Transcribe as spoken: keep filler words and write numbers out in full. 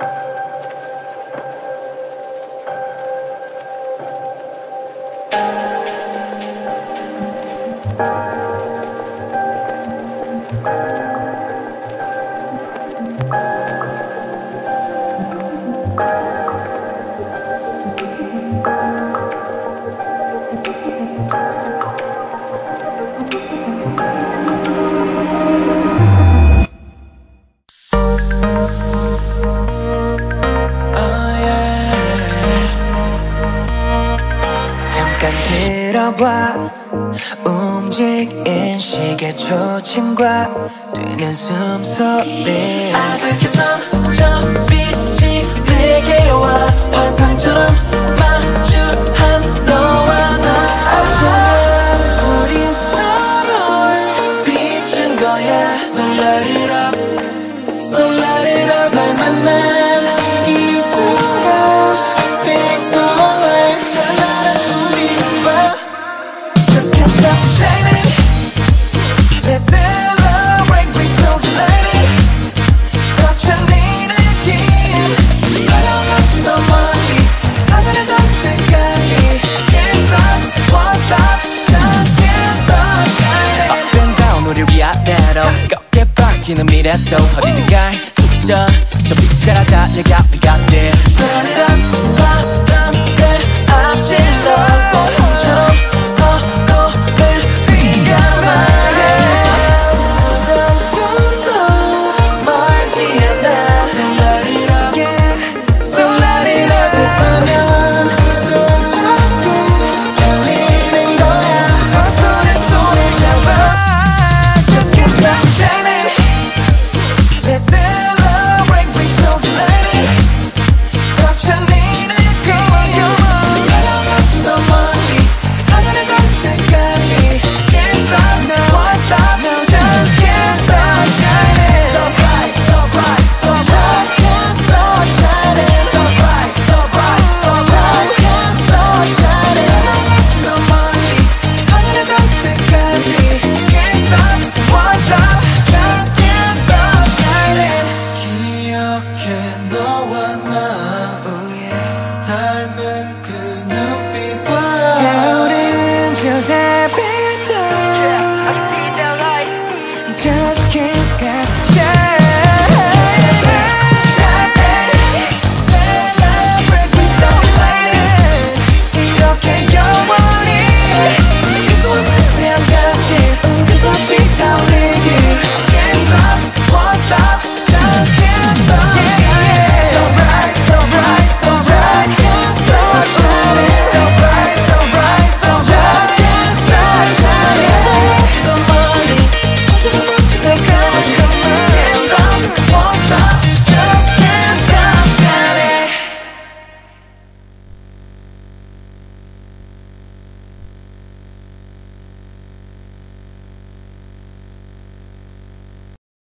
들어봐 움직인 시계 초침과 뛰는 숨소리 아득했던 저 빛이 내게 와 환상처럼 마주한 너와 나 어쩌면 우린 서로를 비춘 거야 So light it up, so light it up 날 만난 이 순간 I feel so alive 찬란한 우리와 Just can't stop shining Let's celebrate, we're so delighted 벅찬 이 느낌 빨아가지 더 멀리 하늘에 닿을 때까지 Can't stop, won't stop, just can't stop shining Up and down 우리 위아래로 뜨겁게 바뀌는 미래도 어디든 갈 수 있어 저 빛이 따라 달려가 We got this